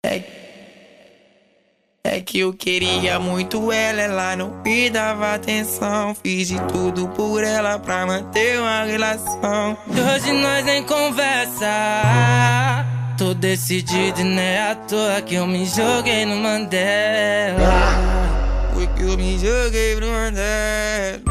É, é que eu queria muito ela não me dava atenção. Fiz de tudo por ela pra manter uma relação. E hoje nós nem conversa. Tô decidido e não é à toa que eu me joguei no Mandela. Foi que eu me joguei pro Mandela.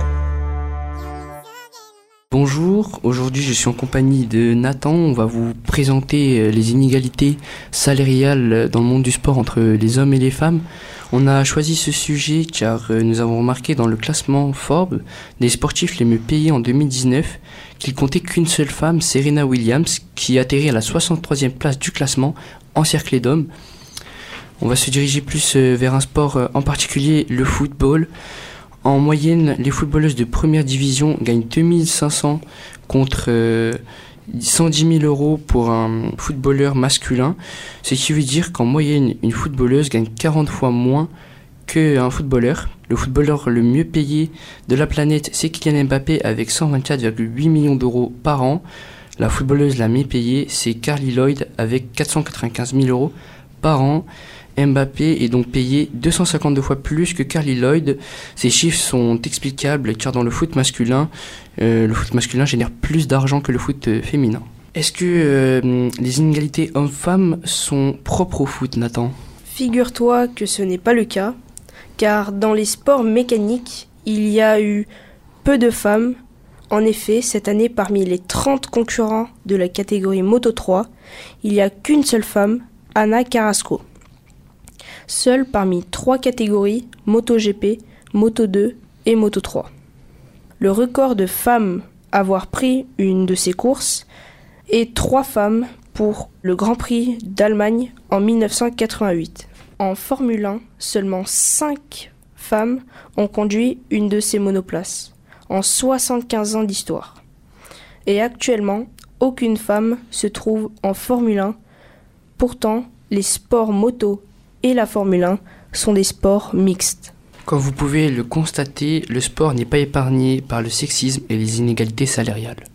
Bonjour, aujourd'hui je suis en compagnie de Nathan. On va vous présenter les inégalités salariales dans le monde du sport entre les hommes et les femmes. On a choisi ce sujet car nous avons remarqué dans le classement Forbes des sportifs les mieux payés en 2019 qu'il comptait qu'une seule femme, Serena Williams, qui atterrit à la 63e place du classement, encerclée d'hommes. On va se diriger plus vers un sport en particulier, le football. En moyenne, les footballeuses de première division gagnent 2500 contre 110 000 euros pour un footballeur masculin. Ce qui veut dire qu'en moyenne, une footballeuse gagne 40 fois moins qu'un footballeur. Le footballeur le mieux payé de la planète, c'est Kylian Mbappé avec 124,8 millions d'euros par an. La footballeuse la mieux payée, c'est Carly Lloyd avec 495 000 euros par an. Mbappé est donc payé 252 fois plus que Carly Lloyd. Ces chiffres sont explicables car dans le foot masculin génère plus d'argent que le foot féminin. Est-ce que les inégalités hommes-femmes sont propres au foot, Nathan ? Figure-toi que ce n'est pas le cas, car dans les sports mécaniques, il y a eu peu de femmes. En effet, cette année, parmi les 30 concurrents de la catégorie Moto 3, il n'y a qu'une seule femme, Ana Carrasco. Seule parmi 3 catégories, MotoGP, Moto 2 et Moto 3. Le record de femmes à avoir pris une de ces courses est 3 femmes pour le Grand Prix d'Allemagne en 1988. En Formule 1, seulement 5 femmes ont conduit une de ces monoplaces en 75 ans d'histoire. Et actuellement, aucune femme se trouve en Formule 1. Pourtant, les sports moto et la Formule 1 sont des sports mixtes. Comme vous pouvez le constater, le sport n'est pas épargné par le sexisme et les inégalités salariales.